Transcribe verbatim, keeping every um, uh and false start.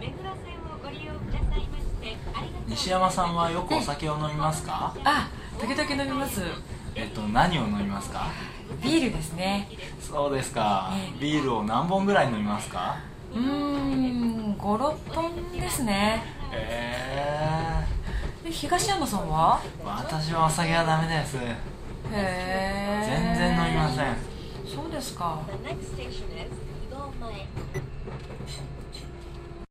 西山さんはよくお酒を飲みますか？ あ、時々飲みます。 えっと何を飲みますか？ ビールですね。 そうですか、 ええ、 ビールを何本ぐらい飲みますか？ うーん、ご、ろっぽんですね。 えで、東山さんは？ ー、私はお酒はダメです。 へえ、 全然飲みません。 そうですか。